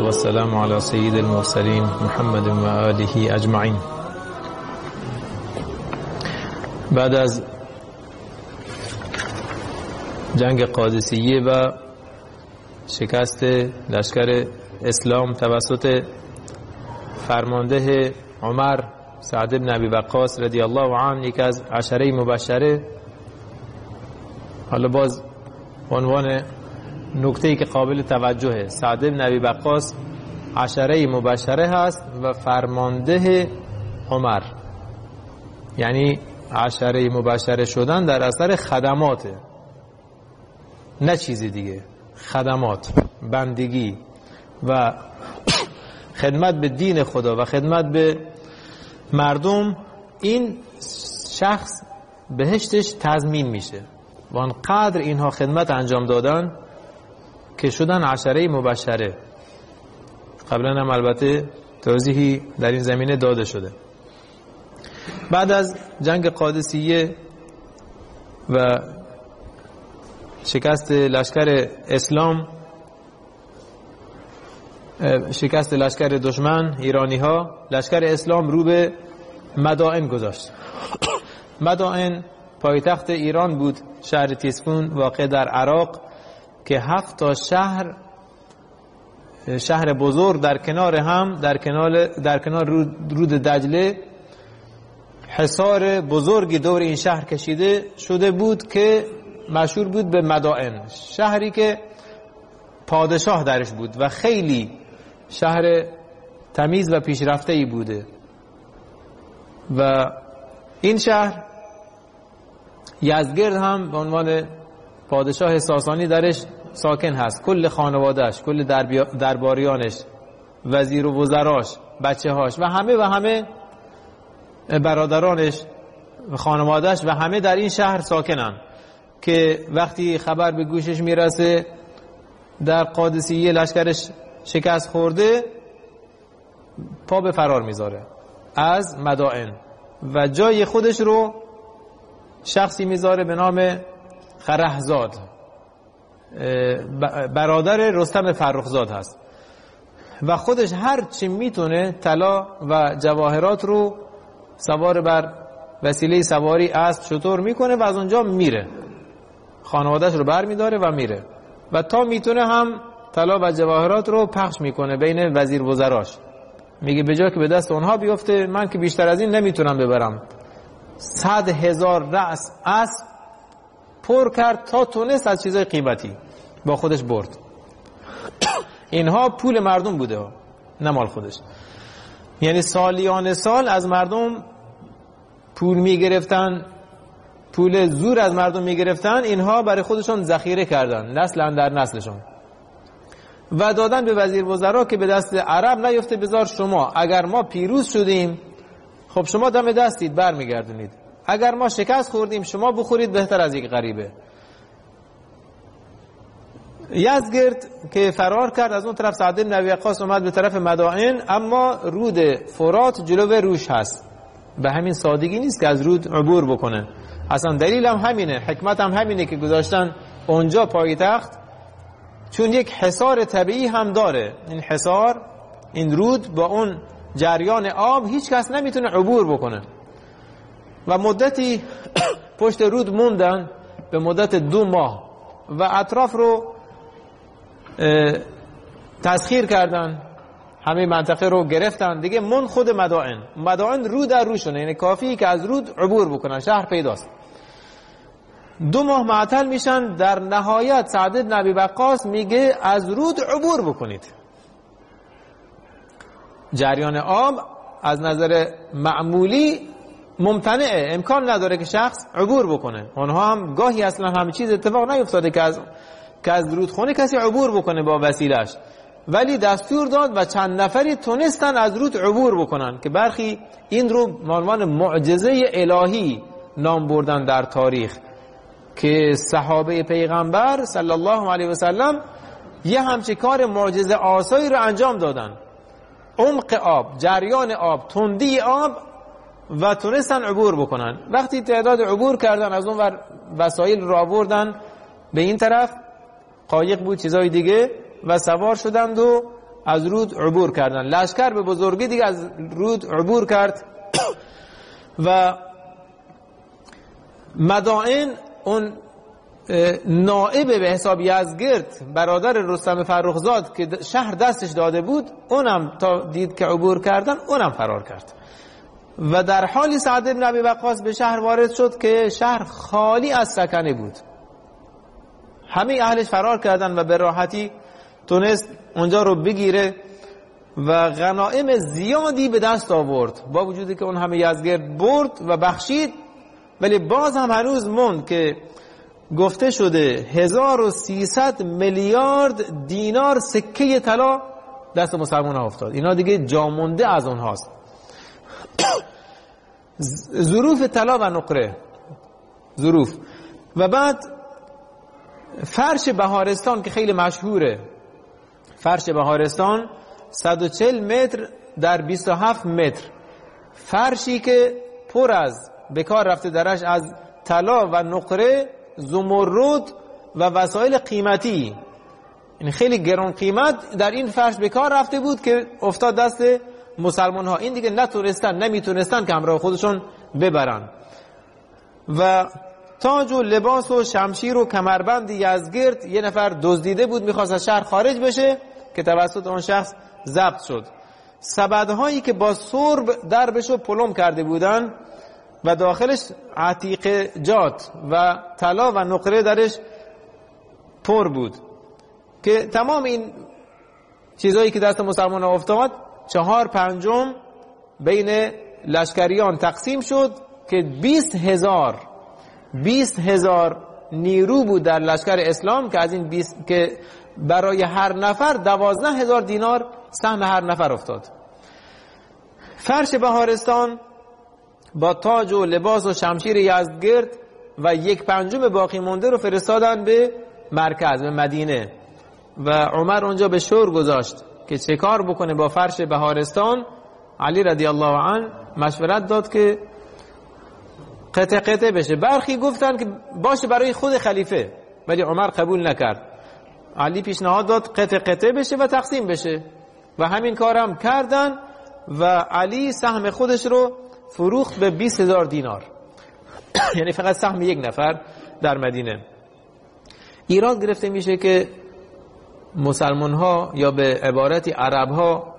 والسلام على سید المرسلین محمد و آله اجمعین. بعد از جنگ قادسیه و شکست لشکر اسلام توسط فرمانده عمر سعد بن ابی وقاص رضی الله عنه، یک از عشره مبشره، حالا باز عنوان نکته‌ای که قابل توجهه، سعد بن ابی وقاص عشره مبشره هست و فرمانده عمر، یعنی عشره مبشره شدن در اثر خدماته، نه چیزی دیگه. خدمات، بندگی و خدمت به دین خدا و خدمت به مردم، این شخص بهشتش تضمین میشه. و انقدر اینها خدمت انجام دادن که شدن عشره مبشره. قبلا هم البته توضیحی در این زمینه داده شده. بعد از جنگ قادسیه و شکست لشکر اسلام، شکست لشکر دشمن ایرانی ها، لشکر اسلام رو به مدائن گذاشت. مدائن پایتخت ایران بود، شهر تیسفون واقع در عراق که 7 تا شهر بزرگ در کنار هم، در کنار رود دجله، حصار بزرگی دور این شهر کشیده شده بود که مشهور بود به مدائن، شهری که پادشاه درش بود و خیلی شهر تمیز و پیشرفته‌ای بوده. و این شهر یزدگرد هم به عنوان پادشاه ساسانی درش ساکن هست، کل خانوادهش، کل درباریانش، وزیر و وزراش، بچه هاش و همه برادرانش و خانوادهش و همه در این شهر ساکنن که وقتی خبر به گوشش میرسه در قادسیه لشکرش شکست خورده، پا به فرار میذاره از مدائن و جای خودش رو شخصی میذاره به نام خرهزاد، برادر رستم فرخزاد هست و خودش هر چی میتونه طلا و جواهرات رو سوار بر وسیله سواری اسب شتر میکنه و از اونجا میره، خانوادهش رو بر میداره و میره و تا میتونه هم طلا و جواهرات رو پخش میکنه بین وزیر وزراش. میگه به جای که به دست اونها بیفته، من که بیشتر از این نمیتونم ببرم. 100,000 رأس اسب پر کرد تا تونست از چیزای قیمتی با خودش برد. اینها پول مردم بوده، نه مال خودش. یعنی سالیان سال از مردم پول میگرفتن، پول زور از مردم میگرفتن، اینها برای خودشون ذخیره کردن، نسل در نسلشون، و دادن به وزیر وزرا که به دست عرب نیفته، بذار شما اگر ما پیروز شدیم خب شما دم دستید برمیگردونید، اگر ما شکست خوردیم شما بخورید بهتر از یک غریبه. یزدگرد که فرار کرد، از اون طرف سعد بن ابی وقاص اومد به طرف مدائن، اما رود فرات جلو روش هست، به همین سادگی نیست که از رود عبور بکنه. اصلا دلیل هم همینه، حکمت هم همینه که گذاشتن اونجا پایتخت، چون یک حصار طبیعی هم داره. این حصار، این رود با اون جریان آب هیچ کس نمیتونه عبور بکنه و مدتی پشت رود موندن، به مدت 2 ماه، و اطراف رو تسخیر کردن، همه منطقه رو گرفتن دیگه. من خود مدائن رو در رو شونه، یعنی کافی که از رود عبور بکنن، شهر پیداست. 2 ماه معطل میشن، در نهایت سعد بن ابی وقاص میگه از رود عبور بکنید. جریان آب از نظر معمولی ممتنعه، امکان نداره که شخص عبور بکنه. اونها هم گاهی اصلا همه چیز اتفاق نیفتاده که از رودخونه کسی عبور بکنه با وسیلش، ولی دستور داد و چند نفری تونستن از رود عبور بکنن که برخی این رو به عنوان معجزه الهی نام بردن در تاریخ، که صحابه پیغمبر صلی الله علیه و سلم یه همچین کار معجزه آسایی رو انجام دادن. عمق آب، جریان آب، تندی آب، و تونستن عبور بکنن. وقتی تعداد عبور کردن، از اون ور وسایل رو آوردن به این طرف، قایق بود، چیزای دیگه، و سوار شدند و از رود عبور کردن. لشکر به بزرگی دیگه از رود عبور کرد و مدائن اون نائب به حساب یزدگرد برادر رستم فرخزاد که شهر دستش داده بود، اونم تا دید که عبور کردن اونم فرار کرد و در حالی سعد بن ابی وقاص به شهر وارد شد که شهر خالی از سکنه بود. همه اهلش فرار کردن و به راحتی تونست اونجا رو بگیره و غنایم زیادی به دست آورد، با وجودی که اون همه یزدگرد برد و بخشید، ولی باز هم هنوز موند که گفته شده 1300 میلیارد دینار سکه طلا دست مسلمان ها افتاد. اینا دیگه جامونده از اونهاست. ظروف طلا و نقره، ظروف. و بعد فرش بهارستان که خیلی مشهوره، فرش بهارستان 140 متر در 27 متر، فرشی که پر از بکار رفته درش از طلا و نقره، زمرد و وسایل قیمتی، این خیلی گران قیمت در این فرش بکار رفته بود که افتاد دست مسلمان ها. این دیگه نمیتونستن که همراه خودشون ببرن. و تاج و لباس و شمشیر و کمربند یزدگرد یه نفر دزدیده بود، میخواست از شهر خارج بشه که توسط اون شخص ضبط شد. سبدهایی که با سرب دربشو پلم کرده بودن و داخلش عتیقه جات و طلا و نقره درش پر بود، که تمام این چیزایی که دست مسلمان افتاد 4/5 بین لشکریان تقسیم شد که 20,000 نیرو بود در لشکر اسلام، که از این 20 که برای هر نفر 12,000 دینار سهم هر نفر افتاد. فرش بهارستان با تاج و لباس و شمشیر یزدگرد و 1/5 باقی مونده رو فرستادن به مرکز، به مدینه، و عمر اونجا به شور گذاشت که چه کار بکنه با فرش بهارستان. علی رضی الله عنه مشورت داد که قطع قطع بشه. برخی گفتن که باشه برای خود خلیفه، ولی عمر قبول نکرد. علی پیشنهاد داد قطع قطع بشه و تقسیم بشه و همین کارم کردن و علی سهم خودش رو فروخت به 20,000 دینار یعنی فقط سهم یک نفر در مدینه. ایراد گرفته میشه که مسلمان ها یا به عبارتی عرب ها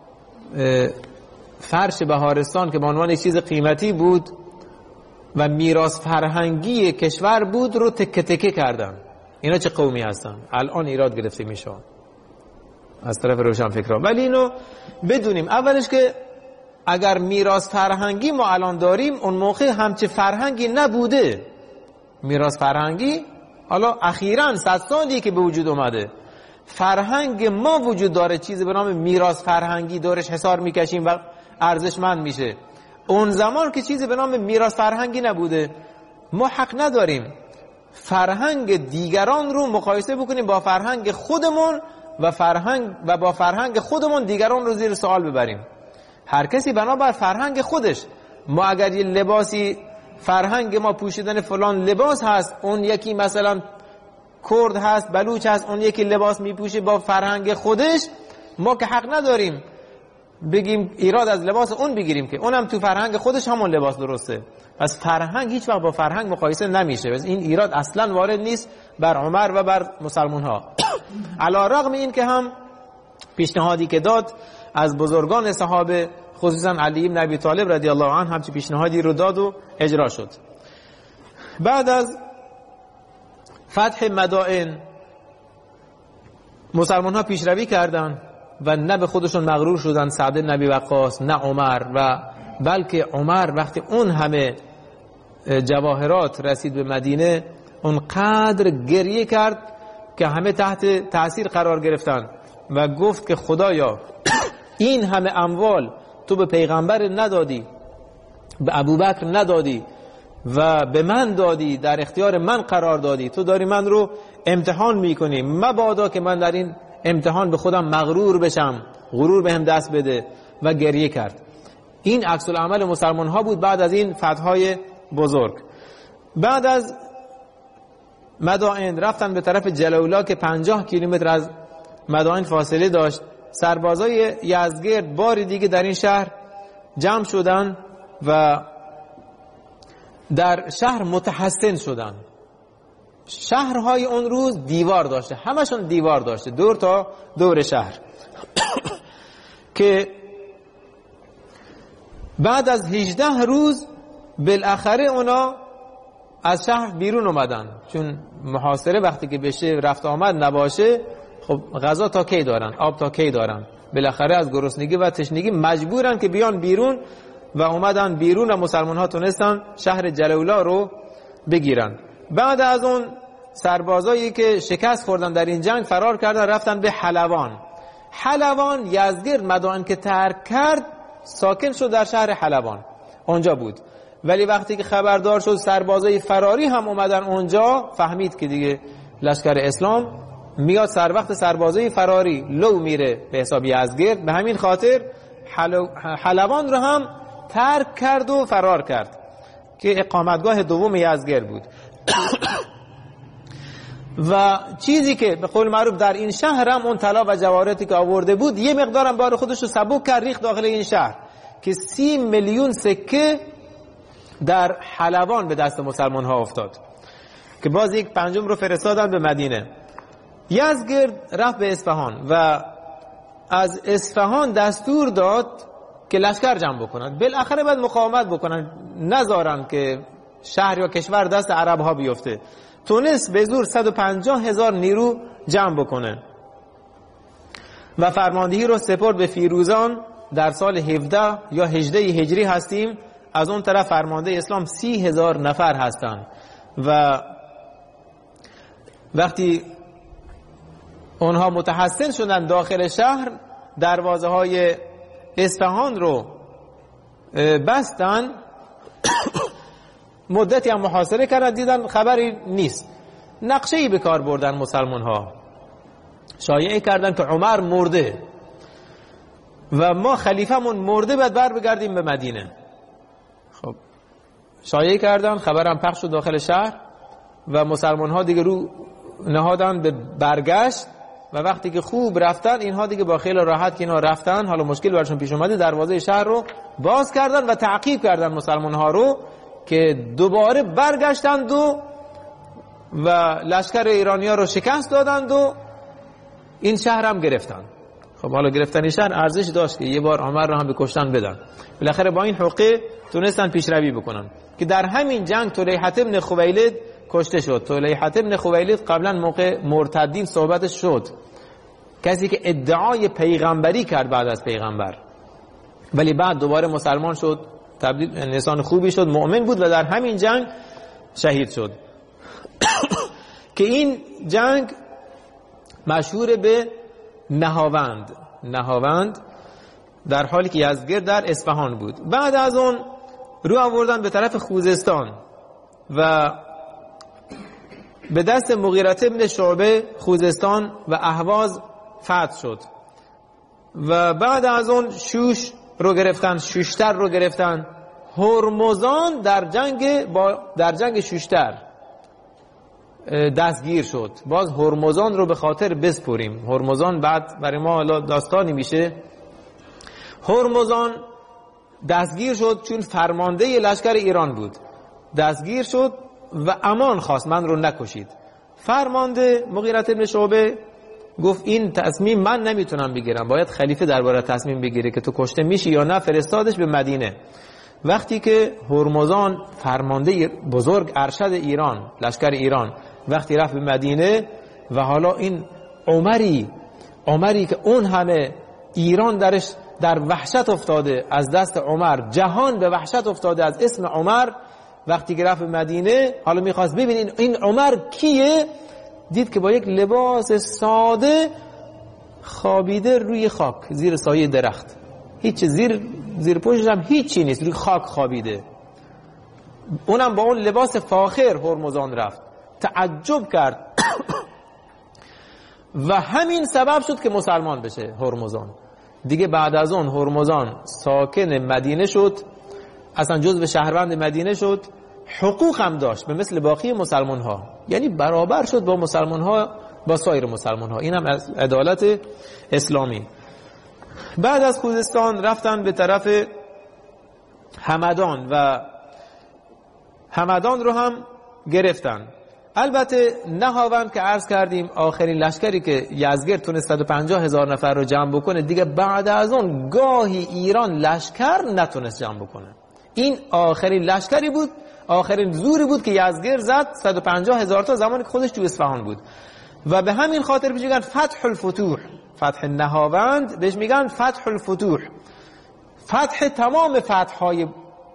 فرش بهارستان که به عنوان چیز قیمتی بود و میراث فرهنگی کشور بود رو تکه تکه کردن. اینا چه قومی هستن؟ الان ایراد گرفته میشه از طرف روشنفکران. ولی اینو بدونیم اولش که اگر میراث فرهنگی ما الان داریم، اون موقع همچه فرهنگی نبوده. میراث فرهنگی حالا اخیراً 100 سالی که به وجود اومده. فرهنگ ما وجود داره، چیزی به نام میراث فرهنگی دورش حصار میکشیم و ارزشمند میشه. اون زمان که چیزی به نام میراث فرهنگی نبوده، ما حق نداریم فرهنگ دیگران رو مقایسه بکنیم با فرهنگ خودمون و با فرهنگ خودمون دیگران رو زیر سوال ببریم. هر کسی بنابر فرهنگ خودش. ما اگر یه لباسی فرهنگ ما پوشیدن فلان لباس هست، اون یکی مثلا کرد هست، بلوچ هست، اون یکی لباس میپوشه با فرهنگ خودش، ما که حق نداریم بگیم ایراد از لباس اون بگیریم که اونم تو فرهنگ خودش همون لباس درسته. پس فرهنگ هیچ وقت با فرهنگ مقایسه نمیشه. پس این ایراد اصلا وارد نیست بر عمر و بر مسلمان ها. علی رغم این که هم پیشنهادی که داد از بزرگان صحابه، خصوصا علی بن ابی طالب رضی الله عنه، همچین پیشنهادی رو داد و اجرا شد. بعد از فتح مدائن مسلمان ها پیشروی کردن و نه به خودشون مغرور شدن سعد بن ابی وقاص نه عمر، و بلکه عمر وقتی اون همه جواهرات رسید به مدینه اون قدر گریه کرد که همه تحت تأثیر قرار گرفتن و گفت که خدایا این همه اموال تو به پیغمبر ندادی، به ابوبکر ندادی و به من دادی، در اختیار من قرار دادی، تو داری من رو امتحان میکنی، مبادا که من در این امتحان به خودم مغرور بشم، غرور بهم دست بده. و گریه کرد. این عکس العمل مسلمان ها بود بعد از این فتح‌های بزرگ. بعد از مدائن رفتن به طرف جلولا که 50 کیلومتر از مدائن فاصله داشت سربازای یزدگرد باری دیگه در این شهر جمع شدن و در شهر متحصن شدن. شهرهای اون روز دیوار داشته، همشون دیوار داشته دور تا دور شهر که بعد از 18 روز بالاخره اونا از شهر بیرون اومدن، چون محاصره وقتی که بشه رفت آمد نباشه، خب غذا تا کی دارن، آب تا کی دارن، بالاخره از گرسنگی و تشنگی مجبورن که بیان بیرون و اومدن بیرون و مسلمان ها تونستن شهر جلولا رو بگیرن. بعد از اون سربازایی که شکست خوردن در این جنگ فرار کردن رفتن به حلوان. حلوان یزدگرد مدائن که ترک کرد ساکن شد در شهر حلوان، اونجا بود. ولی وقتی که خبردار شد سربازای فراری هم اومدن اونجا، فهمید که دیگه لشکر اسلام میاد سر وقت سربازای فراری لو میره به حساب یزدگرد. به همین خاطر حلوان رو هم ترک کرد و فرار کرد که اقامتگاه دوم یزدگرد بود. و چیزی که به قول معروف در این شهر هم اون طلا و جواهراتی که آورده بود یه مقدارم بار خودش رو سبک کرد ریخت داخل این شهر که 30 میلیون سکه در حلوان به دست مسلمان ها افتاد که باز یک پنجم رو فرستادن به مدینه. یزدگرد رفت به اصفهان و از اصفهان دستور داد که لشکر جمع بکنند، بالاخره باید مقاومت بکنن، نذارن که شهر یا کشور دست عرب ها بیفته. تونست به زور 150,000 نیرو جمع بکنه و فرماندهی رو سپرد به فیروزان. در سال 17 یا 18 هجری هستیم. از اون طرف فرمانده اسلام 30,000 نفر هستن و وقتی اونها متحصن شدن داخل شهر دروازه های اصفهان رو بستن. مدتی هم محاصره کردن، دیدن خبری نیست. نقشه‌ای به کار بردن مسلمان ها، شایعه کردن که عمر مرده و ما خلیفه‌مون مرده، بعد بر بگردیم به مدینه. خب شایعه کردن، خبرم پخش شد داخل شهر و مسلمان ها دیگه رو نهادن به برگشت و وقتی که خوب رفتن اینها دیگه با خیال راحت که اینا رفتن، حالا مشکل برشون پیش اومده، دروازه شهر رو باز کردن و تعقیب کردن مسلمان ها رو که دوباره برگشتند و لشکر ایرانی‌ها رو شکست دادند و این شهر هم گرفتن. خب حالا گرفتن این شهر ارزش داشت که یه بار عمر رو هم به کشتن بدن. بالاخره با این حقه تونستن پیشروی بکنن که در همین جنگ طلیحة ابن خویلد کشته شد. طلیحة ابن خویلد قبلا موقع مرتدین صحبتش شد، کسی که ادعای پیغمبری کرد بعد از پیغمبر، ولی بعد دوباره مسلمان شد، تبدیل انسان خوبی شد، مؤمن بود و در همین جنگ شهید شد. که این جنگ مشهور به نهاوند، در حالی که یزدگرد در اصفهان بود. بعد از اون رو آوردن به طرف خوزستان و به دست مغیرة ابن شعبه خوزستان و اهواز فتح شد و بعد از اون شوش رو گرفتن، شوشتر رو گرفتن. هرمزان در جنگ شوشتر دستگیر شد. باز هرمزان رو به خاطر بسپریم. هرمزان بعد برای ما داستانی میشه. هرمزان دستگیر شد چون فرمانده لشکر ایران بود، دستگیر شد و امان خواست من رو نکشید. فرمانده مغیرة ابن شعبه گفت این تصمیم من نمیتونم بگیرم، باید خلیفه درباره تصمیم بگیره که تو کشته میشی یا نه. فرستادش به مدینه. وقتی که هرمزان فرمانده بزرگ ارشد ایران، لشکر ایران، وقتی رفت به مدینه و حالا این عمری که اون همه ایران در وحشت افتاده از دست عمر، جهان به وحشت افتاده از اسم عمر، وقتی که رفت به مدینه حالا میخواست ببینین این عمر کیه، دید که با یک لباس ساده خوابیده روی خاک زیر سایه درخت، هیچ زیر پشتش هم هیچی نیست، روی خاک خوابیده. اونم با اون لباس فاخر هرمزان رفت، تعجب کرد و همین سبب شد که مسلمان بشه هرمزان. دیگه بعد از اون هرمزان ساکن مدینه شد، اصلا جزو شهروند مدینه شد، حقوق هم داشت به مثل باقی مسلمان ها، یعنی برابر شد با مسلمان ها، با سایر مسلمان ها. این هم از عدالت اسلامی. بعد از خوزستان رفتن به طرف همدان و همدان رو هم گرفتن. البته نهاوند که عرض کردیم آخرین لشکری که یزدگرد تونست 150,000 نفر رو جمع بکنه، دیگه بعد از اون گاهی ایران لشکر نتونست جمع بکنه. این آخرین لشکری بود، آخرین زوری بود که یزدگرد زد، 150,000 تا، زمانی که خودش تو اصفهان بود. و به همین خاطر بهش میگن فتح الفتوح، فتح نهاوند بهش میگن فتح الفتوح، فتح تمام فتح‌های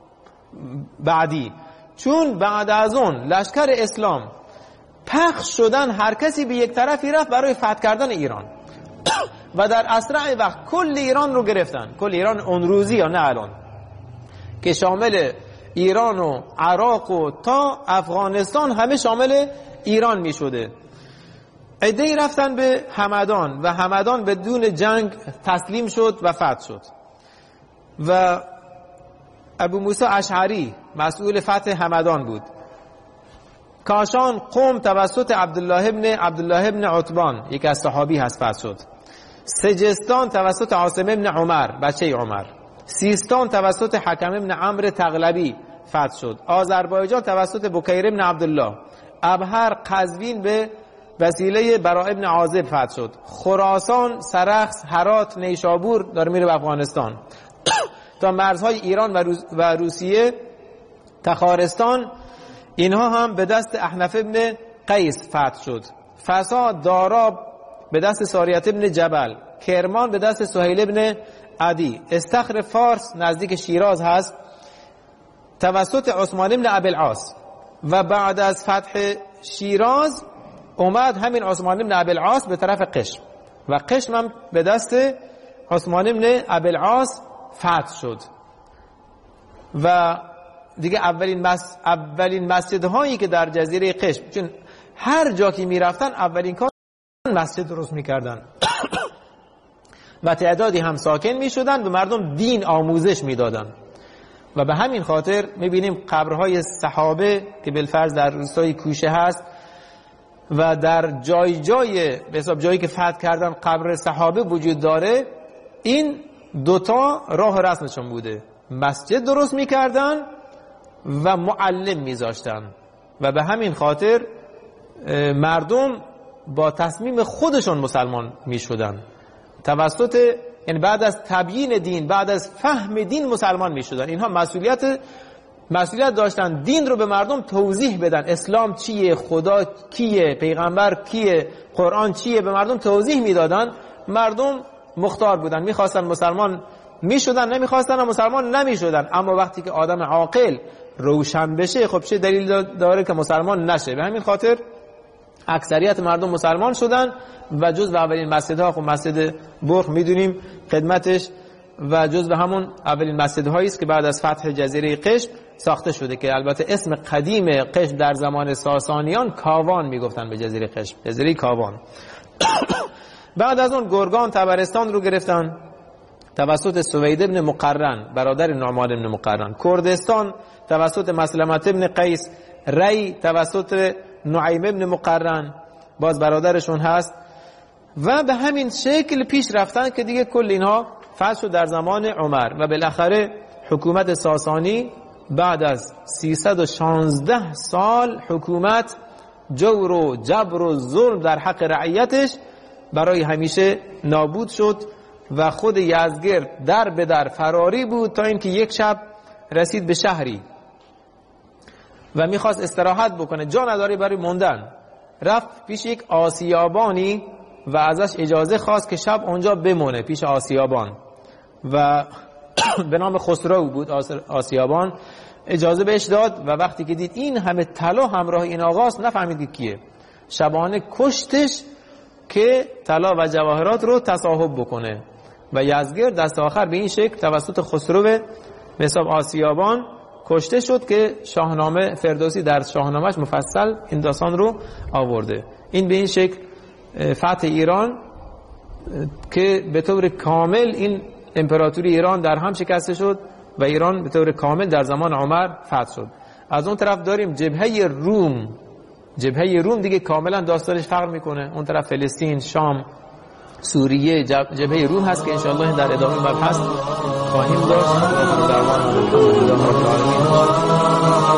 بعدی. چون بعد از اون لشکر اسلام پخش شدن، هر کسی به یک طرفی رفت برای فتح کردن ایران و در اسرع وقت کل ایران رو گرفتن. کل ایران اون روزی، یا نه الان، که شامل ایران و عراق و تا افغانستان همه شامل ایران می شده. عده‌ای رفتن به همدان و همدان بدون جنگ تسلیم شد و فتح شد. و ابو موسی اشعری مسئول فتح همدان بود. کاشان قم توسط عبدالله ابن عتبان، یکی از صحابی هست، فتح شد. سجستان توسط عاصم ابن عمر، بچه عمر. سیستان توسط حکم ابن عمرو تغلبی فتح شد. آذربایجان توسط بکیر ابن عبدالله. ابهر قزوین به وسیله برا ابن عازب فتح شد. خراسان، سرخس، هرات، نیشابور داره میره به افغانستان تا مرزهای ایران و روسیه. تخارستان اینها هم به دست احنف ابن قیس فتح شد. فساد، داراب به دست ساریت ابن جبل. کرمان به دست سهیل ابن عدی. استخر فارس نزدیک شیراز هست توسط عثمان ابن ابوالعاص. و بعد از فتح شیراز اومد همین عثمان ابن ابوالعاص به طرف قشم و قشم هم به دست عثمان ابن ابوالعاص فتح شد. و دیگه اولین مسجدهایی که در جزیره قشم، چون هر جا که میرفتن اولین کار مسجد درست میکردن و تعدادی هم ساکن میشدن و مردم دین آموزش میدادن. و به همین خاطر میبینیم قبرهای صحابه که بالفرض در روستای کوشه هست و در جای به حساب جایی که فتح کردن قبر صحابه وجود داره. این دوتا راه رسمشون بوده، مسجد درست میکردن و معلم میذاشتن. و به همین خاطر مردم با تصمیم خودشون مسلمان میشدن، توسط، یعنی بعد از تبیین دین، بعد از فهم دین مسلمان میشدن. اینها مسئولیت داشتن دین رو به مردم توضیح بدن، اسلام چیه، خدا کیه، پیغمبر کیه، قرآن چیه، به مردم توضیح میدادن. مردم مختار بودن، میخواستن مسلمان میشدن، نمیخواستن مسلمان نمیشدن. اما وقتی که آدم عاقل روشن بشه، خب چه دلیل داره که مسلمان نشه؟ به همین خاطر اکثریت مردم مسلمان شدن و جز به اولین مسجدها، خب مسجد برخ میدونیم خدمتش، و جز به همون اولین مسجدهایی است که بعد از فتح جزیره قشم ساخته شده، که البته اسم قدیم قشم در زمان ساسانیان کاوان میگفتن به جزیره قشم، جزیره کاوان. بعد از اون گرگان طبرستان رو گرفتن توسط سوید ابن مقرن، برادر نعمان ابن مقرن. کردستان توسط مسلمت ابن قیس. ری توسط نعیم ابن مقرن، باز برادرشون هست. و به همین شکل پیش رفتن که دیگه کل اینها فتح شد در زمان عمر. و بالاخره حکومت ساسانی بعد از 316 سال حکومت جور و جبر و ظلم در حق رعیتش برای همیشه نابود شد و خود یزدگرد در به در فراری بود تا اینکه یک شب رسید به شهری و میخواست استراحت بکنه، جا نداره برای موندن. رفت پیش یک آسیابانی و ازش اجازه خواست که شب اونجا بمونه پیش آسیابان و به نام خسرو بود آسیابان. اجازه بهش داد و وقتی که دید این همه طلا همراه این آقاست نفهمید کیه. شبانه کشتش که طلا و جواهرات رو تصاحب بکنه و یزدگرد دست آخر به این شکل توسط خسرو به حساب آسیابان کشته شد که شاهنامه فردوسی در شاهنامهش مفصل این داستان رو آورده. این به این شکل فتح ایران که به طور کامل این امپراتوری ایران در هم شکسته شد و ایران به طور کامل در زمان عمر فتح شد. از اون طرف داریم جبهه روم. جبهه روم دیگه کاملا داستانش فرق میکنه. اون طرف فلسطین، شام سوریه جبهه روم هست که انشاءالله در ادامه مبحث خواهیم داشت.